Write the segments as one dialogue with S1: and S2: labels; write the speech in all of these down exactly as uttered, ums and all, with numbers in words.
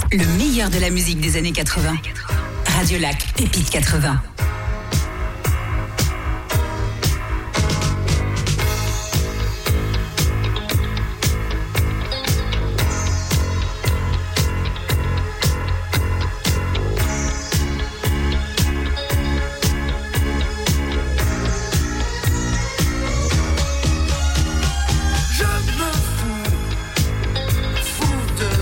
S1: Le meilleur de la musique des années quatre-vingts. Radio Lac, Pépite quatre-vingts.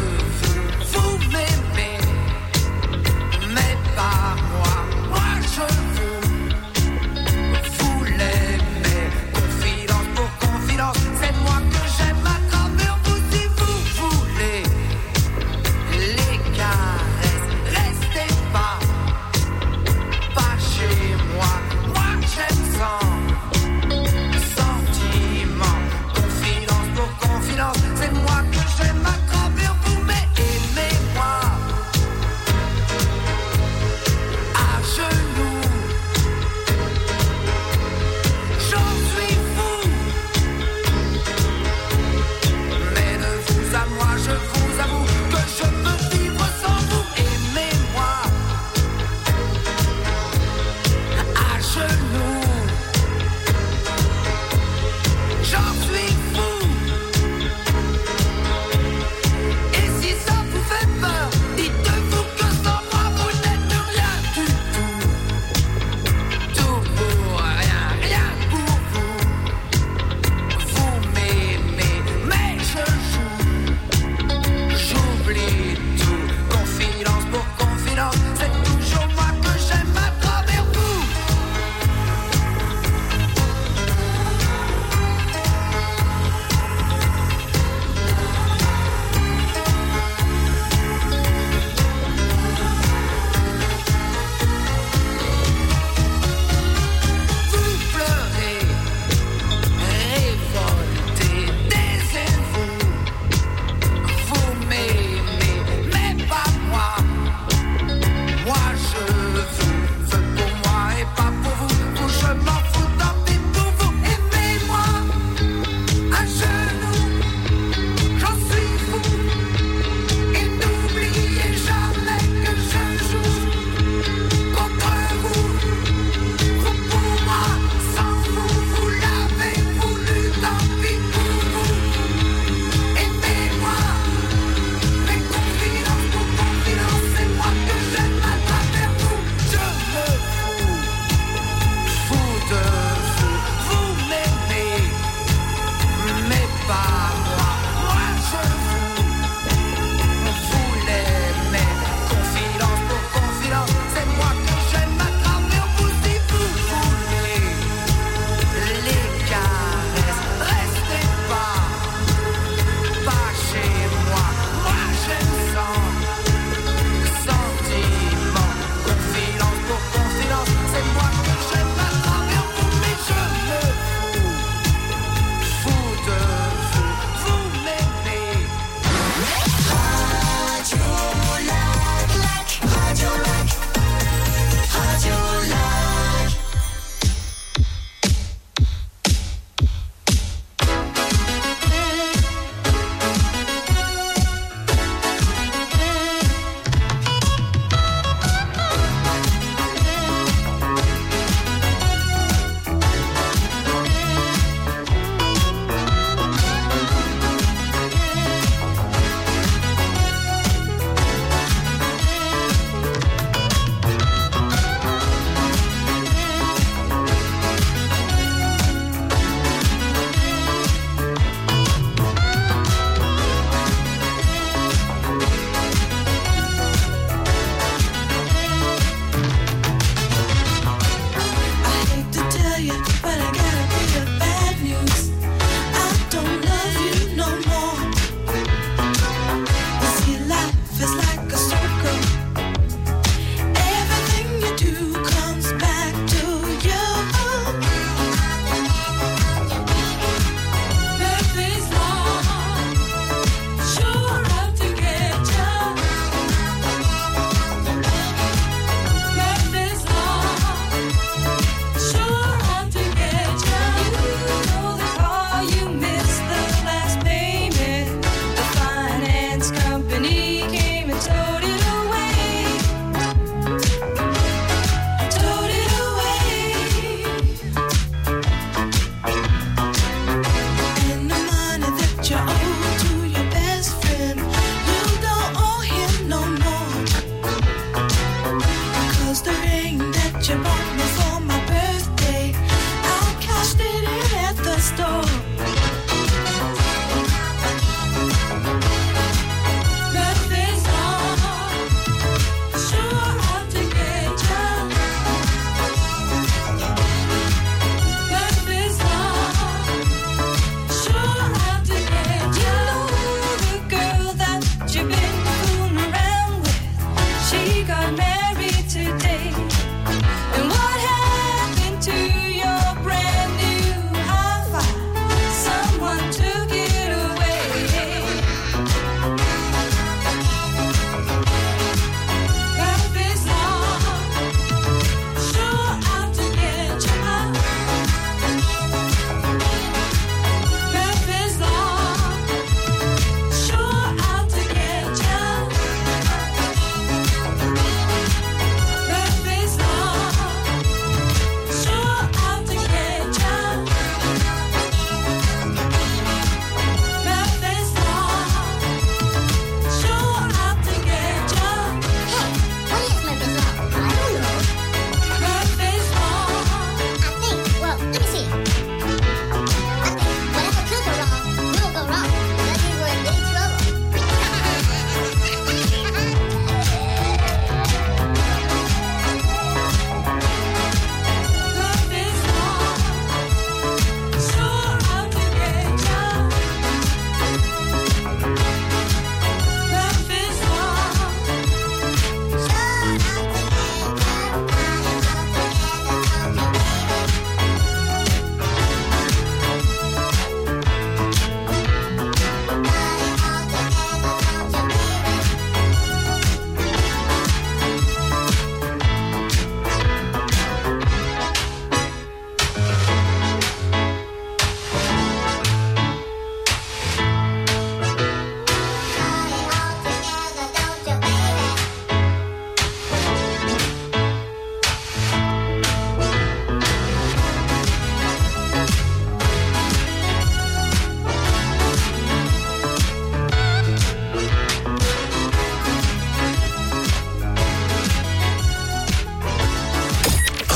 S2: Vous m'aimez, mais pas moi. Moi je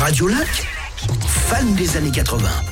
S2: Radio Lac, fan des années quatre-vingts.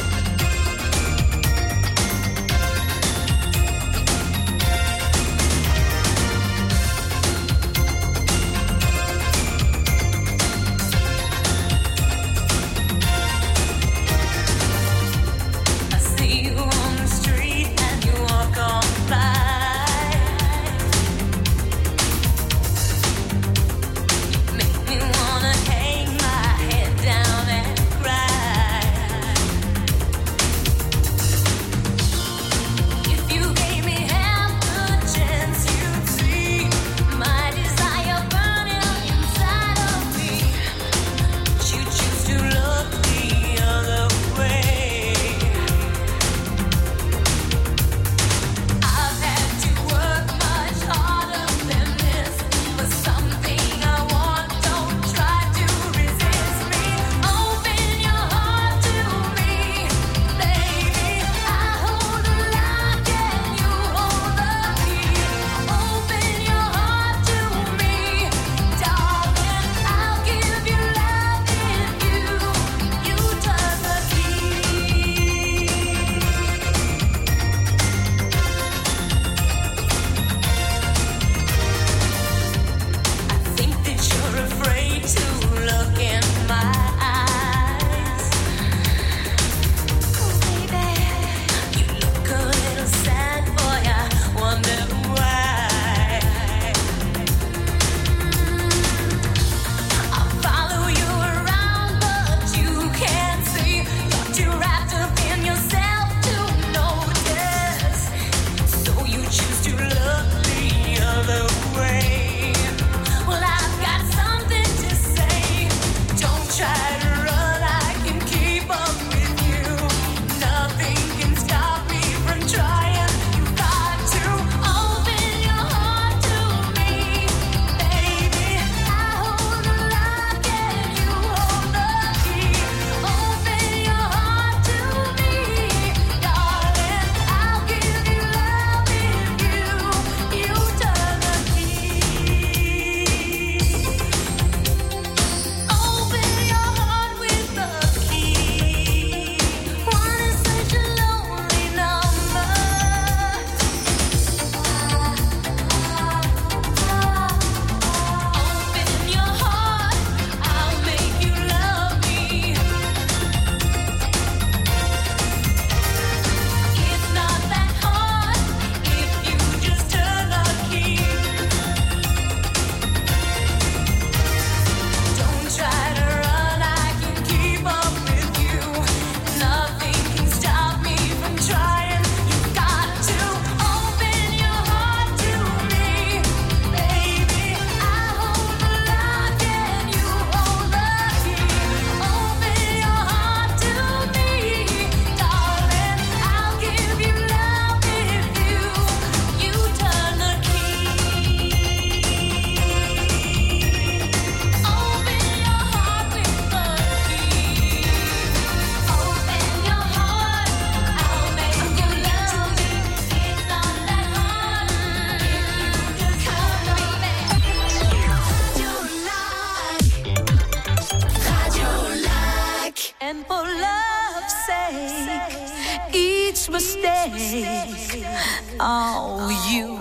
S3: Oh, you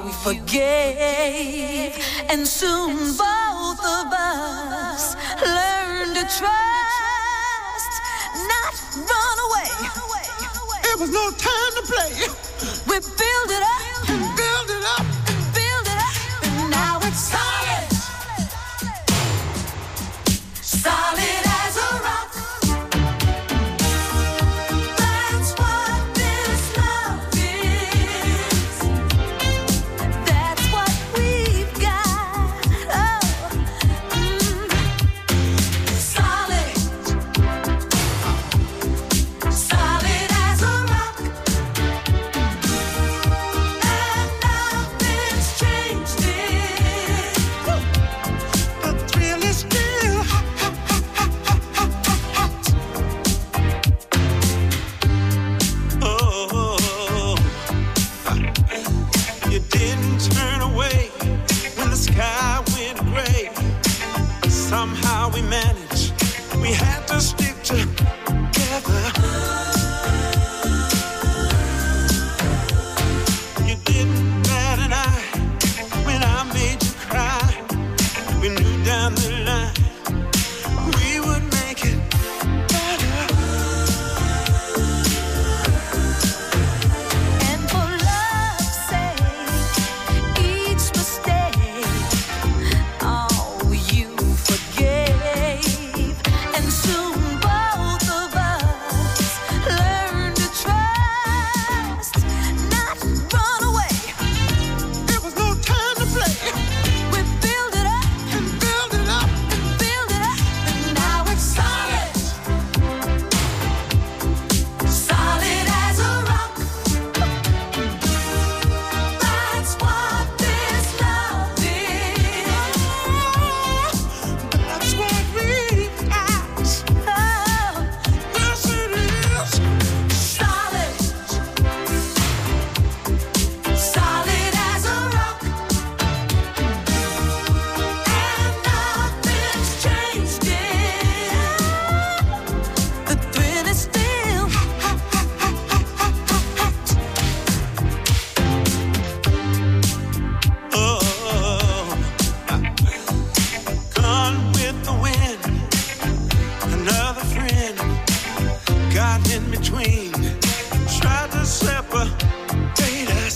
S3: forgave, and soon both of us learned to trust, not run away.
S4: It was no time to play.
S3: We build it up and build it up and build it up, and now it's solid, solid as a rock. That's what this love is. That's what we've got. Oh, mm. Solid, solid as a rock. And nothing's changed it.
S4: The thrill is still hot, hot, hot, hot, hot, hot, hot. Oh, you didn't turn away when the sky went gray. Somehow we managed We had to stick together. You didn't bat an eye when I made you cry. We knew down the line we would make it better.
S3: And for love's sake, each mistake, oh, you forgave. And soon both of us learned to trust, not run away.
S4: There was no time to play.
S3: We build it up
S4: And build it up.
S3: and build it up, and now it's solid, solid as a rock. That's what this love is.
S4: That's what we've got.
S3: Oh,
S4: Yes, it is.
S3: solid, solid as a rock, and nothing's changed it. The thrill is still
S4: Oh, gone with the wind. Another friend got in between, tried to separate us.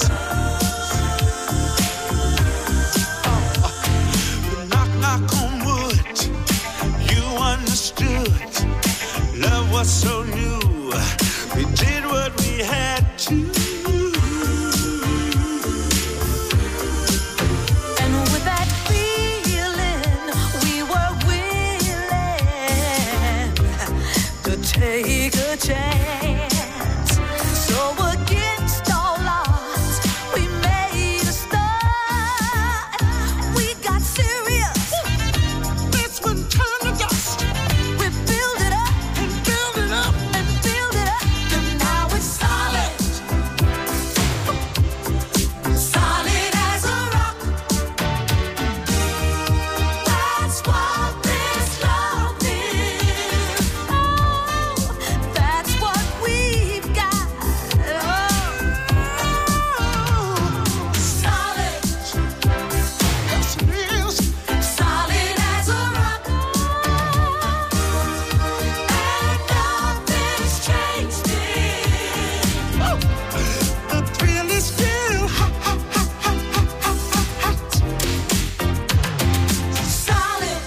S4: Oh, knock, knock on wood. You understood. Love was so new. We did what we had to.
S3: And with that feeling, we were willing to take a chance. So against all odds, we made a start. We got serious.
S4: This one turned to dust.
S3: We build it up
S4: And build it up.
S3: and build it up, and now it's solid, solid as a rock. That's what this love is. Oh, that's what we've got. Oh, solid,
S4: Yes, it is.
S3: solid as a rock, and nothing's changed it.
S4: The thrill is still hot.
S3: Solid,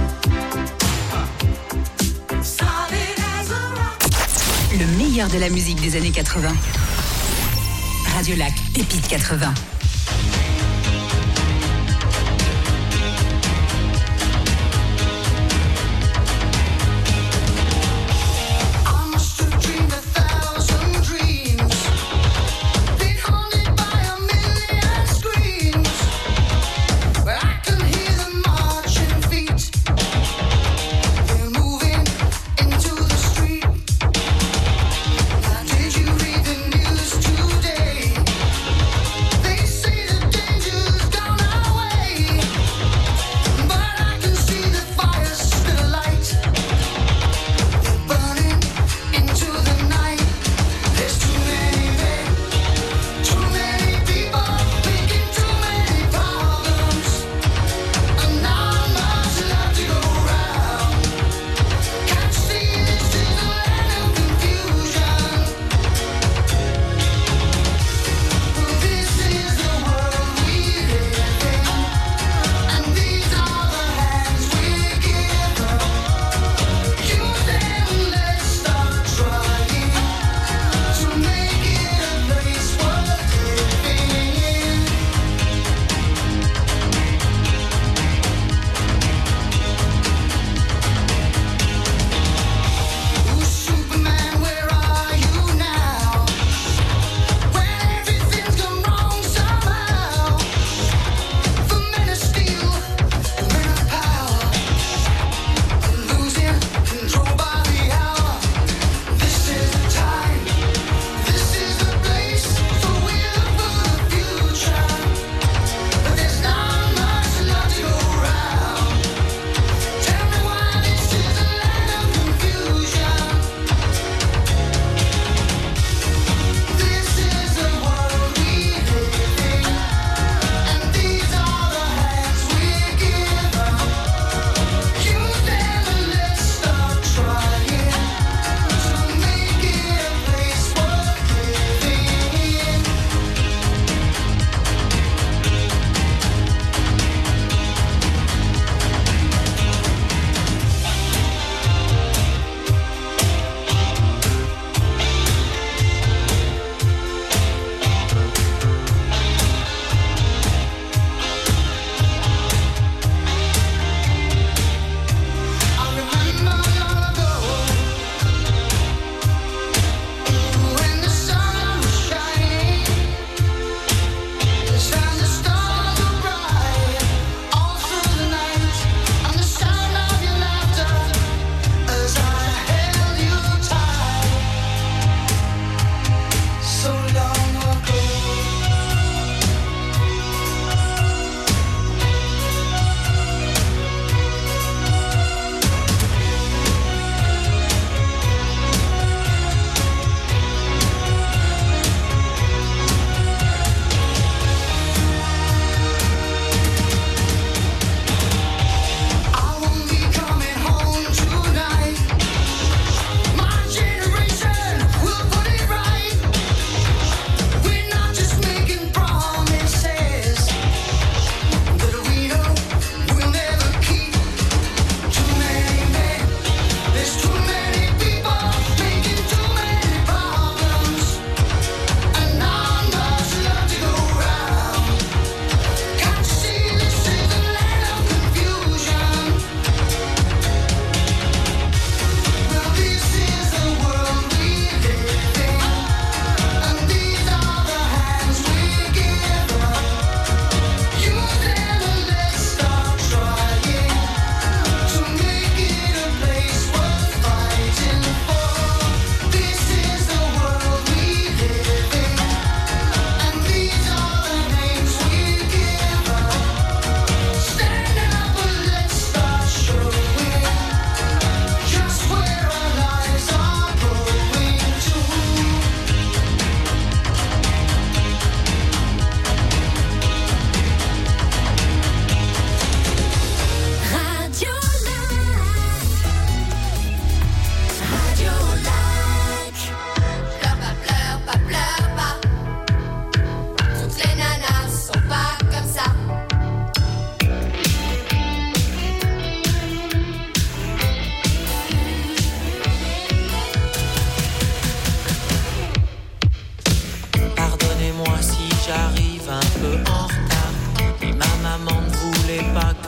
S3: solid as a rock.
S1: Le meilleur de la musique des années quatre-vingts. Radio Lac, Pépite quatre-vingts.
S5: I must have dreamed a thousand dreams, been haunted by a million screams, but I can hear them marching feet. They're moving into the street. Now, did you read the news today? They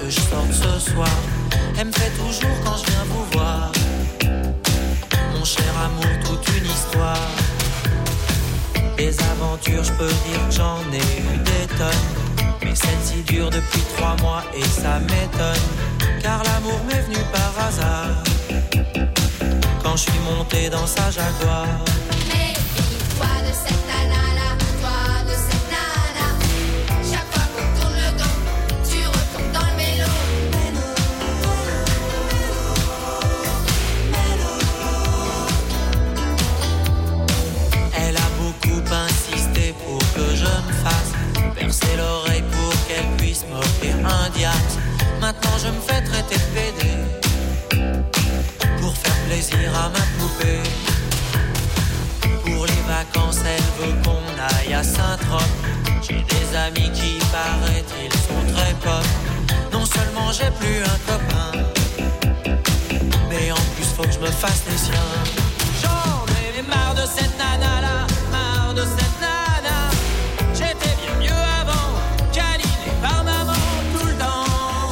S6: que je sorte ce soir. Elle me fait toujours quand je viens vous voir. Mon cher amour, toute une histoire. Des aventures, je peux dire que j'en ai eu des tonnes. Mais celle-ci dure depuis trois mois et ça m'étonne. Car l'amour m'est venu par hasard quand je suis monté dans sa Jaguar.
S5: Mais toi de cette nana-là, toi de cette nana. Chaque fois qu'on tourne le dos, tu retombes dans le mélo.
S6: Elle a beaucoup insisté pour que je me fasse percer l'oreille pour qu'elle puisse m'offrir un diamant. Maintenant je me fais traiter de pédé pour faire plaisir à ma poupée. Pour les vacances elle veut qu'on aille à Saint-Trope. J'ai des amis qui paraît-il sont très pop. Non seulement j'ai plus un copain, mais en plus faut que je me fasse les siens. J'en ai marre de cette nana là, marre de cette nana. J'étais bien mieux avant, câlinée par maman tout le temps,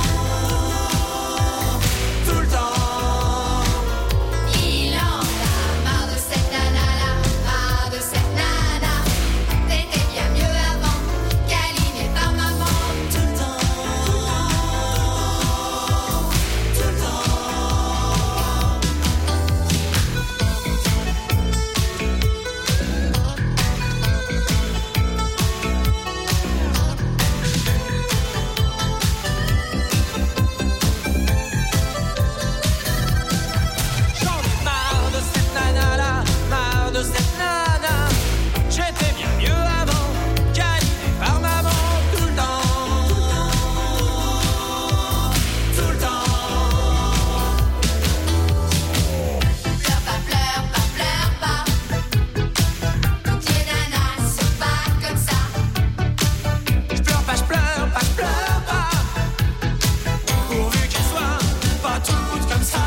S6: tout le temps.
S5: Il en a marre de cette nana-là, marre de cette nana. T'étais bien mieux avant, câlinée par maman tout le temps, tout le temps.
S6: J'en ai marre de cette nana là, marre de cette nana. J'étais bien mieux avant, câlinée par maman tout le temps, tout le temps.
S5: Pleure pas, pleure pas, pleure pas. Toutes les nanas sont pas comme ça.
S6: Je pleure pas, je pleure pas, je pleure pas. Pourvu qu'elles soient pas toutes comme ça.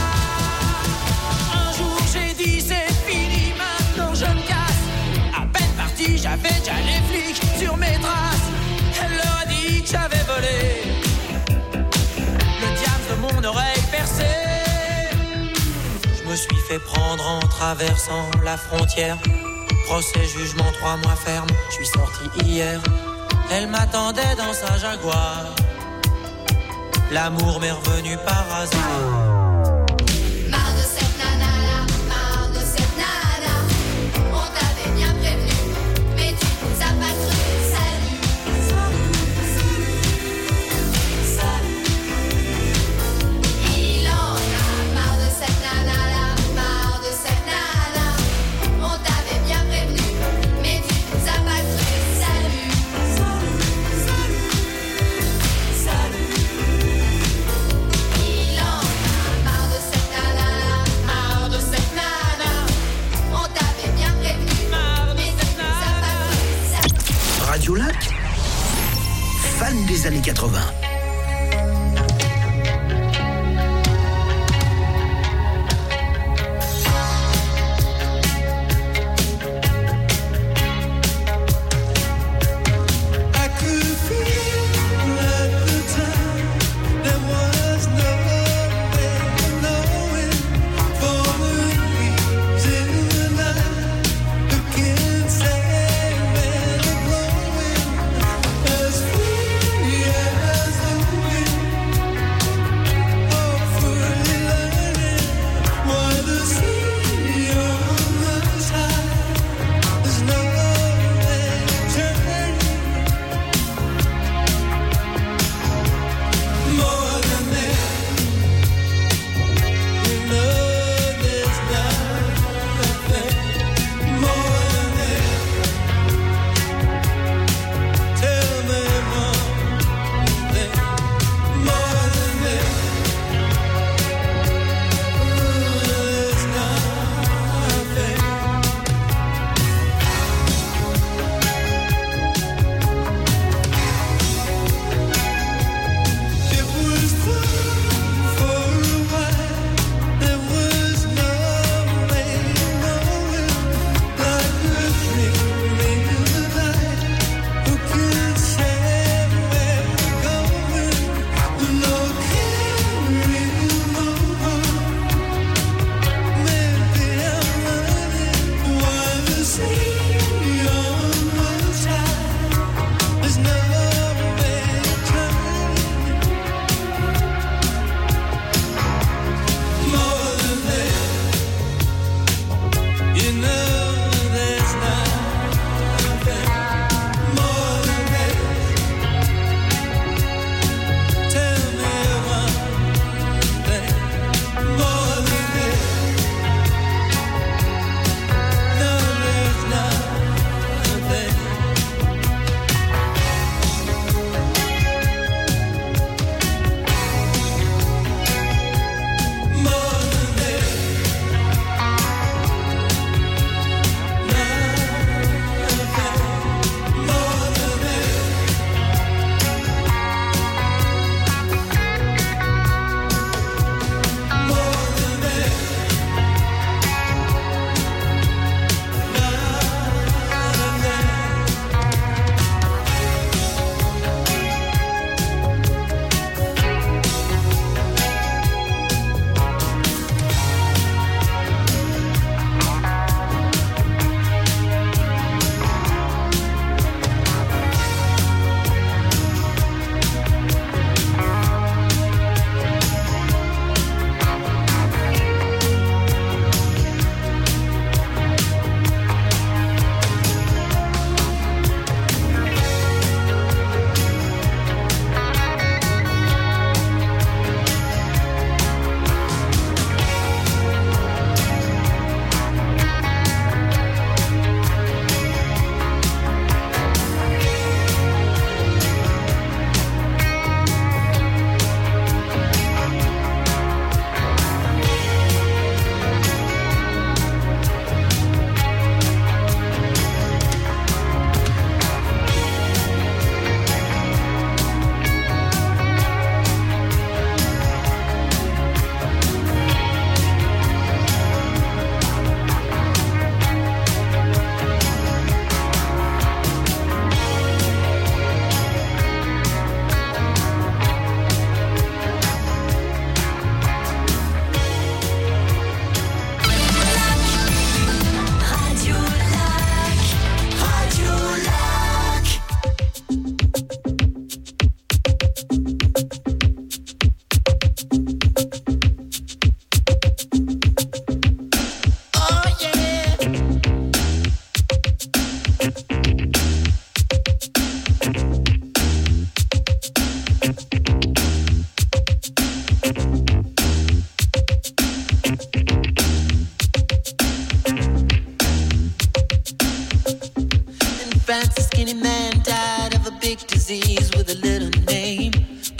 S6: Un jour j'ai dit c'est fini, maintenant je me casse. À peine parti, j'avais déjà les flics sur mes traces. Elle leur a dit que j'avais volé le diable de mon oreille percée. Je me suis fait prendre en traversant la frontière. Procès, jugement, trois mois ferme. Je suis sorti hier. Elle m'attendait dans sa Jaguar. L'amour m'est revenu par hasard.
S5: Marre de cette nana-là, marre de cette nana. On t'avait bien prévenu, mais tu nous as pas cru. Salut, salut, salut, salut. Il en a marre de cette nana-là, marre de cette nana. On t'avait bien prévenu, mais tu nous as pas cru. Salut, salut, salut, salut. Il en a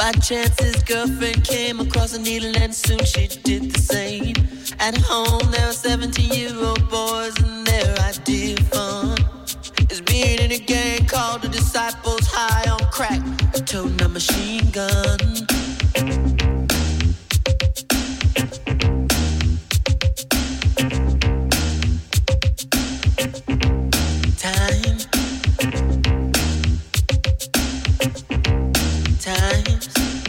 S7: By chance his girlfriend came across a needle and soon she did the same. At home there are seventeen-year-old boys and their idea of fun is being in a gang called the Disciples, high on crack, toting a machine gun. Time, times,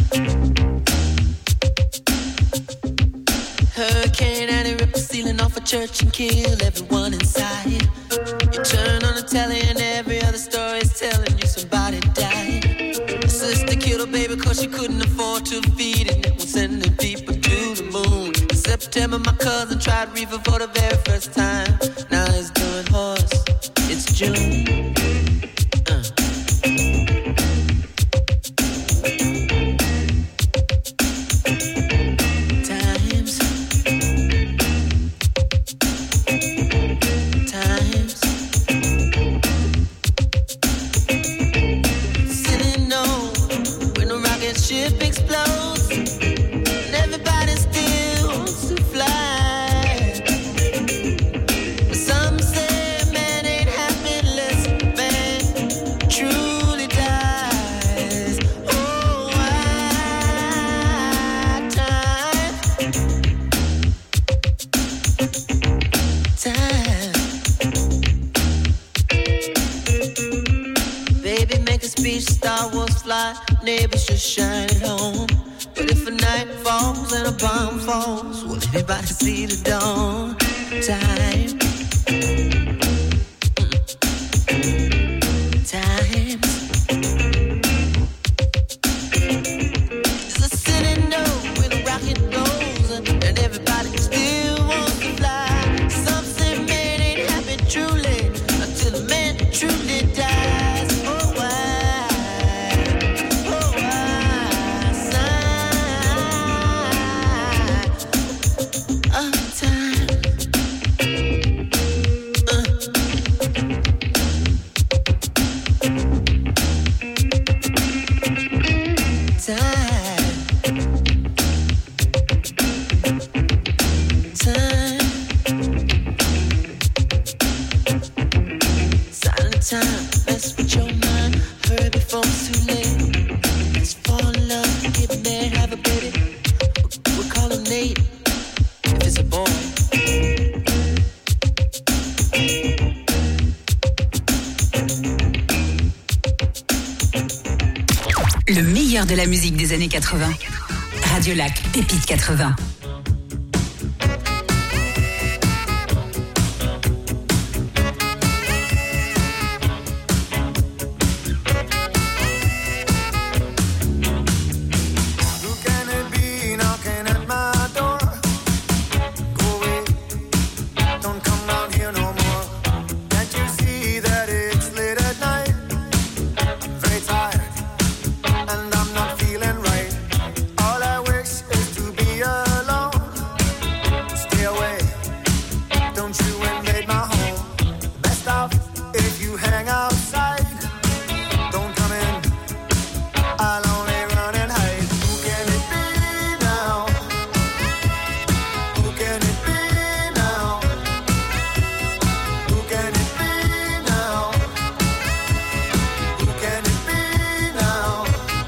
S7: hurricane and it ripped the ceiling off a church and killed everyone inside. You turn on the telly and every other story is telling you somebody died. A sister killed her baby cause she couldn't afford to feed it. And was sending people to the moon. In September my cousin tried reefer for the very first time. Now he's doing horse. It's June. Uh. Times, times, sitting on when a rocket ship explodes and everybody still wants to fly. But some say man ain't happy unless man truly dies. Oh, why time, time. Baby, make a speech, Star Wars fly, neighbors just shine it home. But if a night falls and a bomb falls, will anybody see the dawn? Time, times. It's a city note when a rocket goes and everybody still wants to fly. Some say man ain't happy truly until a man truly dies. Oh, why? Oh, why? Sign of time. Uh. Time, time, silent time, mess with your mind, hurry before it's too late. Let's fall in love, get married, have a baby. We'll call him Nate, if it's a boy.
S1: Le meilleur de la musique des années quatre-vingts. Radio Lac, Pépite quatre-vingts.
S5: Who can it be knocking at my door? Go away, don't come round here no more. Can't you see that it's late at night? I'm very tired and I'm not feeling right. All I wish is to be alone. Stay away, don't you invade my home. Best off if you hang outside. Don't come in, I'll only run and hide. Who can it be now? Who can it be now? Who can it be now? Who can it be now?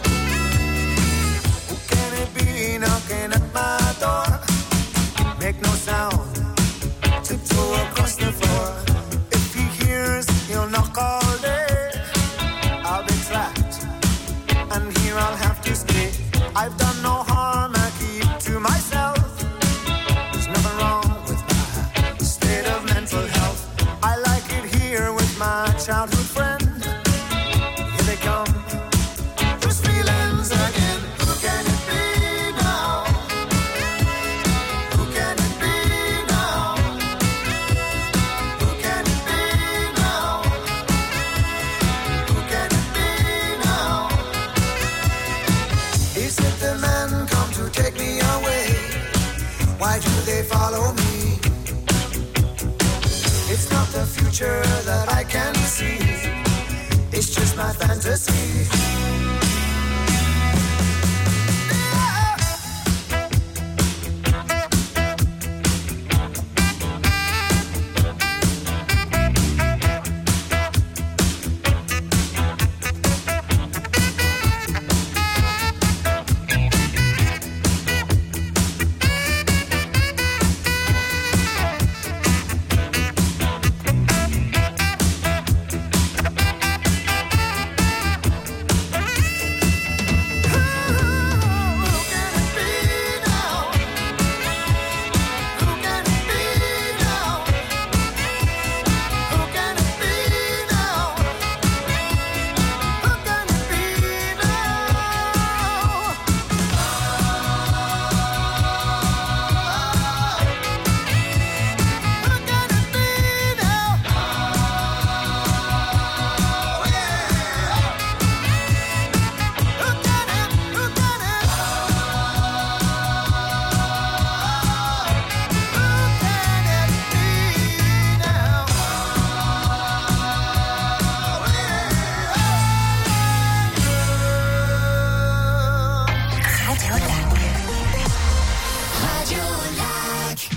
S5: Who can it be knocking at my door? Make no sound, tiptoe across the floor. If he hears, he'll knock all day. I'll be trapped, and here I'll have to stay. I've done no harm, I keep to myself. There's nothing wrong with my state of mental health. I like it here with my childhood friend. Here they come, those feelings again. Who can it be now? Who can it be now? Who can it be now? Who can it be now? Is it the men come to take me away? Why do they follow me? It's not the future that I can see. It's just my fantasy.
S3: Radio Lac.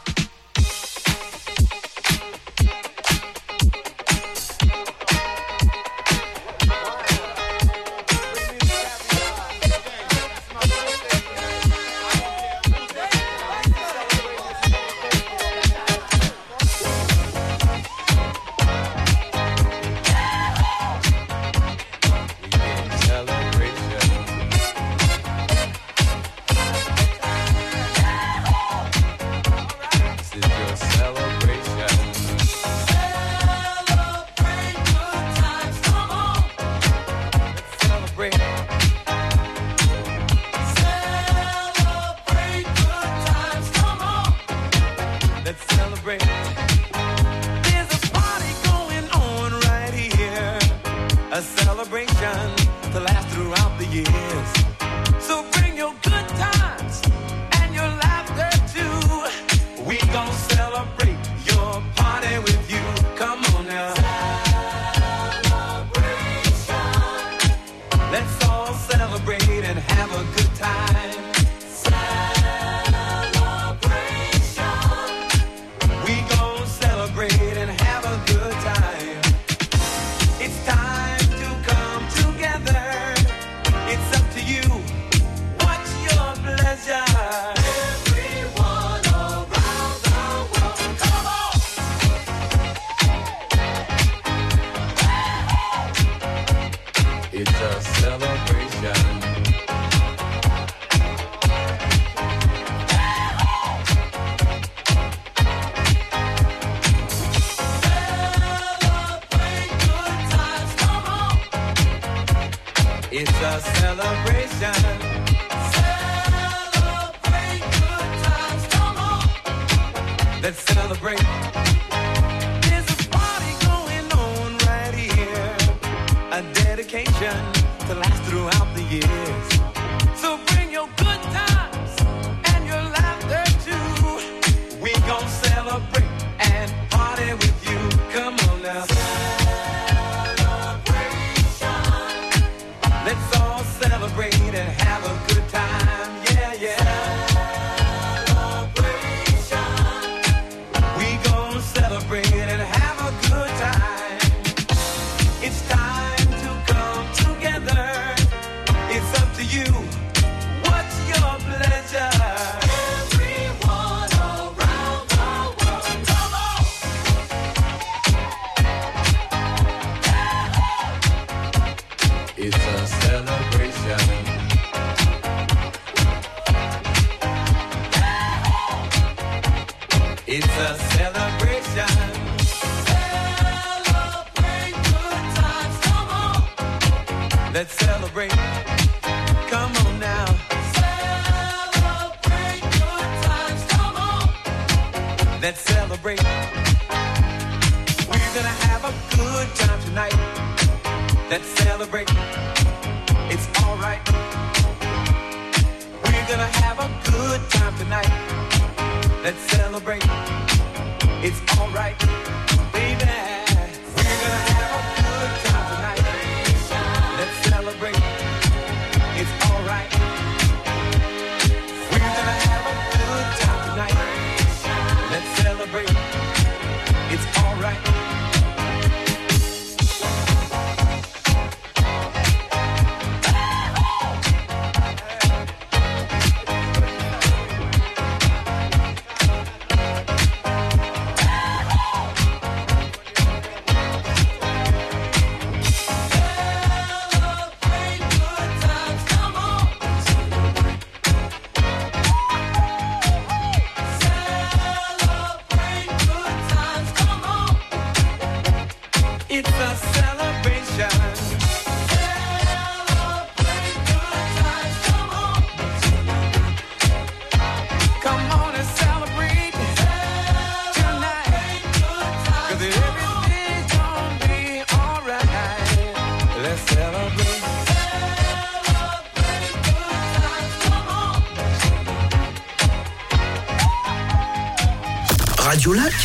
S2: Radio Lac,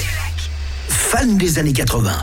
S2: fan des années quatre-vingts.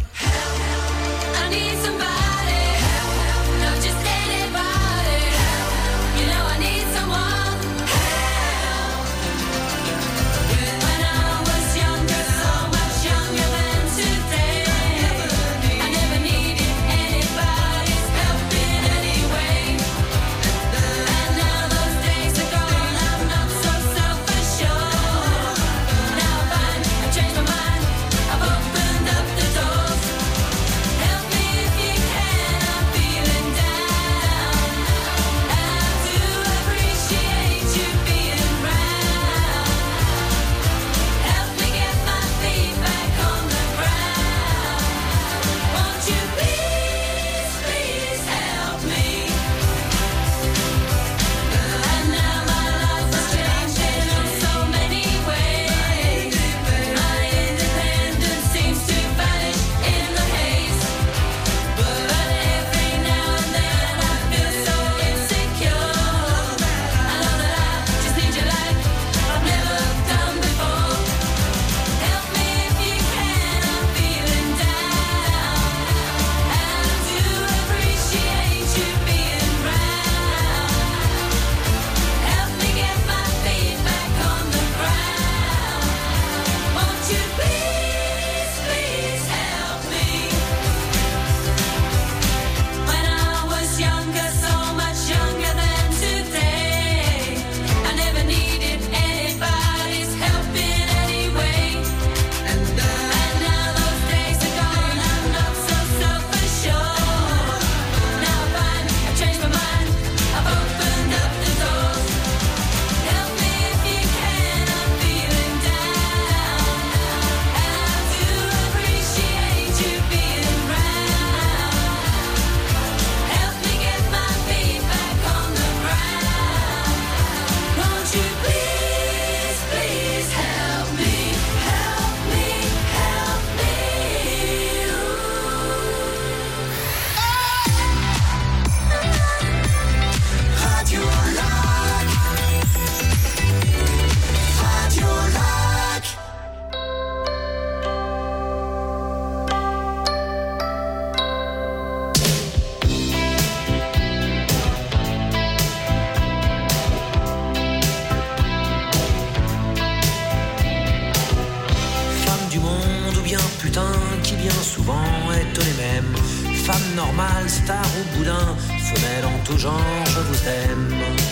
S8: bien souvent être les mêmes. Femme normale, star ou boudin, femelle en tout genre, je vous aime.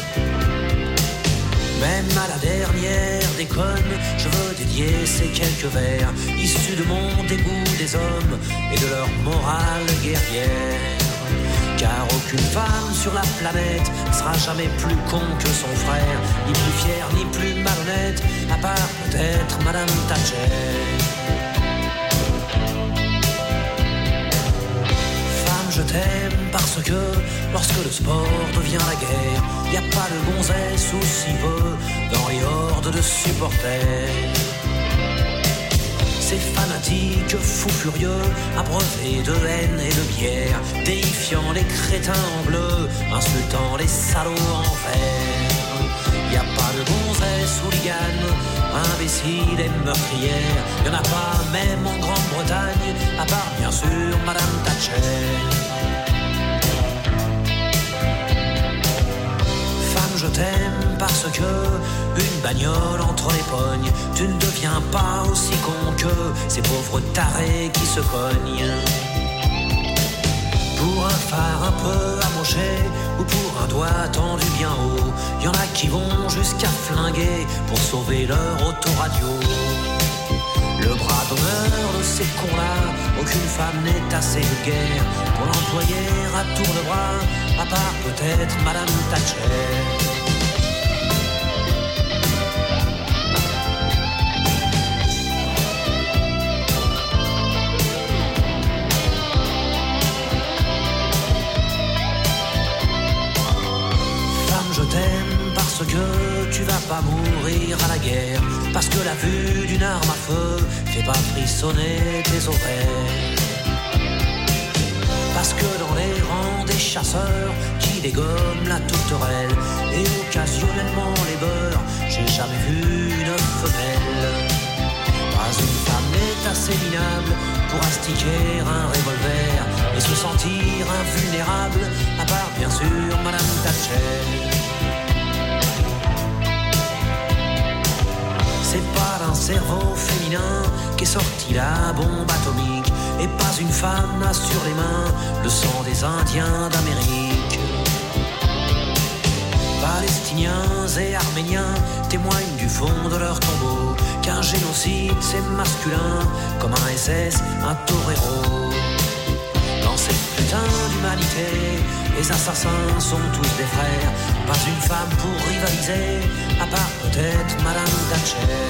S8: Même à la dernière déconne, je veux dédier ces quelques vers issus de mon dégoût des hommes et de leur morale guerrière. Car aucune femme sur la planète sera jamais plus con que son frère, ni plus fière, ni plus malhonnête, à part peut-être Madame Thatcher. Femme, je t'aime parce que lorsque le sport devient la guerre, y a pas de gonzesse aussi peu dans les hordes de supporters. Ces fanatiques fous furieux, abreuvés de haine et de bière, déifiant les crétins en bleu, insultant les salauds en vert. Y a pas de gonzesse hooligan, imbécile et meurtrière, y en a pas même en Grande-Bretagne, à part bien sûr Madame Thatcher. Je t'aime parce que une bagnole entre les pognes, tu ne deviens pas aussi con que ces pauvres tarés qui se cognent. Pour un phare un peu amoché ou pour un doigt tendu bien haut, y en a qui vont jusqu'à flinguer pour sauver leur autoradio. Le bras d'honneur de ces cons-là, aucune femme n'est assez vulgaire pour l'employer à tour de bras, à part peut-être Madame Thatcher. Je t'aime parce que tu vas pas mourir à la guerre, parce que la vue d'une arme à feu fait pas frissonner tes ovaires, parce que dans les rangs des chasseurs qui dégomment la tourterelle et occasionnellement les beurres, j'ai jamais vu une femelle. Pas une femme n'est assez minable pour astiquer un revolver et se sentir invulnérable, à part bien sûr Madame Thatcher. C'est pas d'un cerveau féminin qu'est sortie la bombe atomique, et pas une femme n'a sur les mains le sang des Indiens d'Amérique. Palestiniens et Arméniens témoignent du fond de leur tombeau qu'un génocide c'est masculin comme un S S, un torero. Dans cette putain d'humanité, les assassins sont tous des frères, pas une femme pour rivaliser, à part peut-être Madame Thatcher.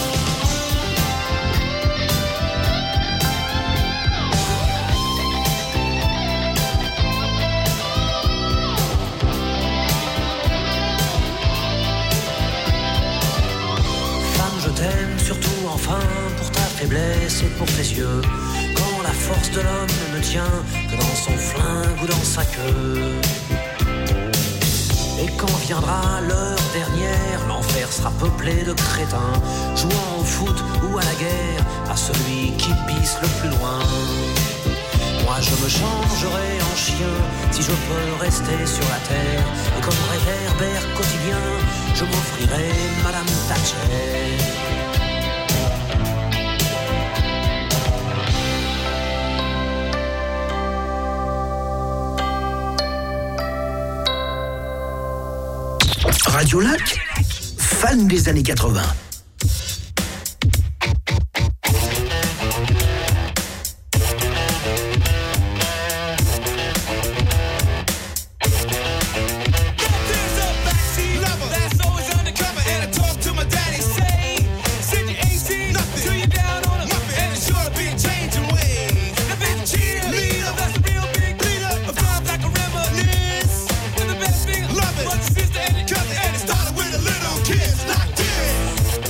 S8: T'aime surtout enfin pour ta faiblesse et pour tes yeux, quand la force de l'homme ne tient que dans son flingue ou dans sa queue. Et quand viendra l'heure dernière, l'enfer sera peuplé de crétins, jouant au foot ou à la guerre, à celui qui pisse le plus loin. Moi je me changerai en chien si je peux rester sur la terre, et comme réverbère quotidien, je m'offrirai Madame Thatcher.
S2: Radio Lac, fan des années quatre-vingts.
S5: Sister and your cousin, and it started with a little kiss like this.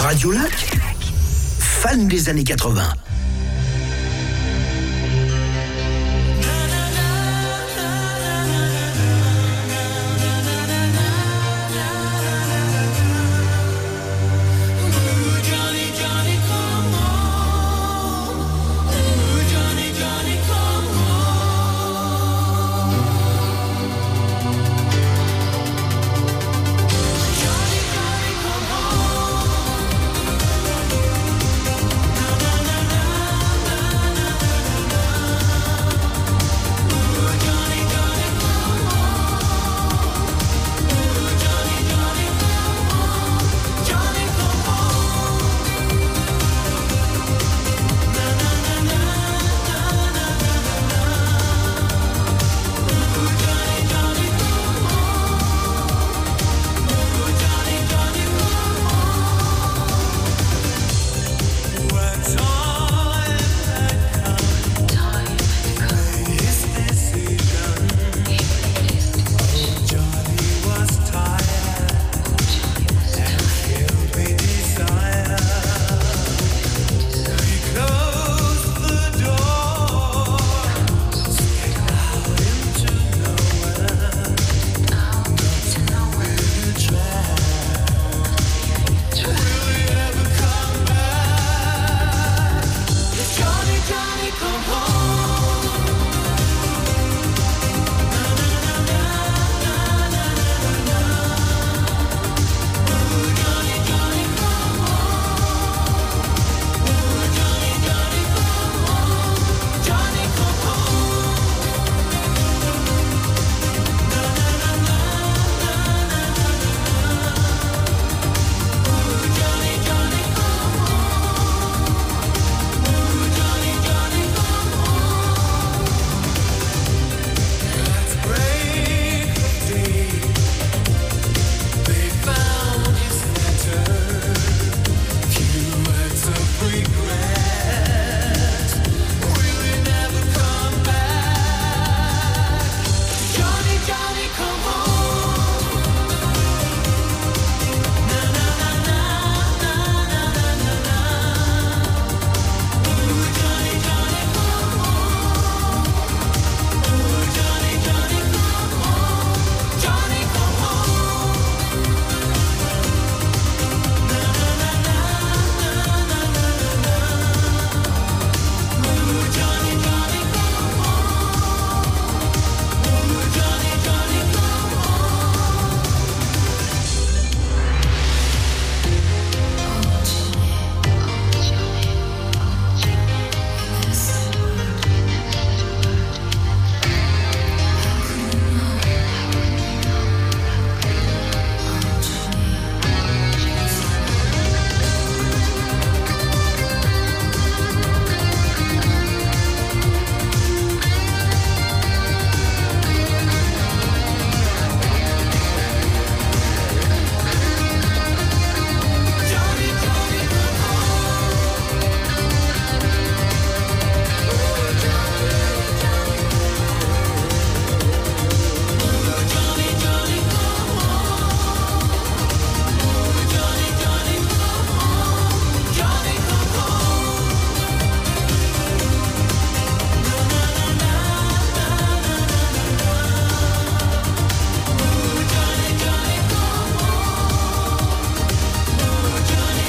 S2: Radio Lac, fan des années quatre-vingts.